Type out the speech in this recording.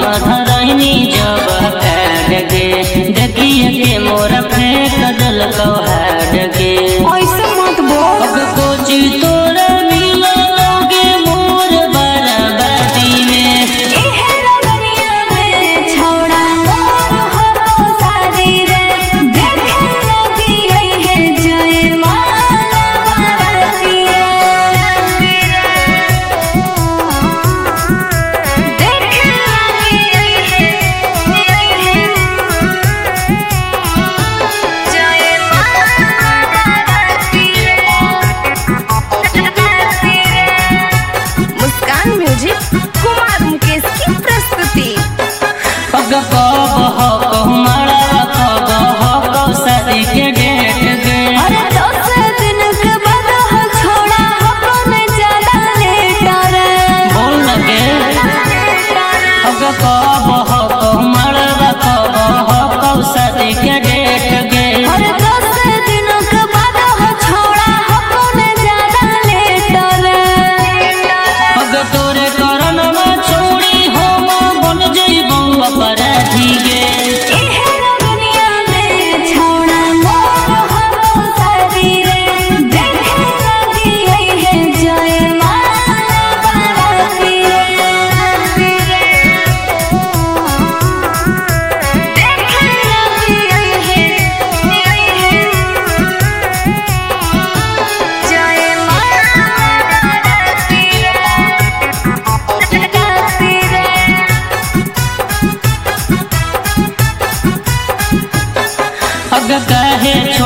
धरनी जब पैर गे देखिए के मोरा फेंक दल कहार गे ऐसे मत बोल। अब कोची तोरा मिला लोगे मोर बराबरी में एहे रगनिया में छोड़ा मोर हो सारी रे देखे लगी है जय माला बारातिया देखे लगी है जय माला मुस्कान म्यूजिक कुमार मुकेश की प्रस्तुति। पग कब हो कहमारा कब हो शादी के डेट गे अरे 10 दिन के बाद हो छोड़ा अपने ज्यादा लेटर बोल लगे पग कब हो कहमारा कब हो शादी के डेट गे अरे 10 दिन के बाद हो छोड़ा अपने ज्यादा लेटर पग तोरे करन में छोड़ी हो बन जइबो अपराधी गे एहे रगनिया में छोड़ा मोर हो सारी रे देखे लगी है जय माला बारातिया देखे लगी है जय माला बारातिया अग कहे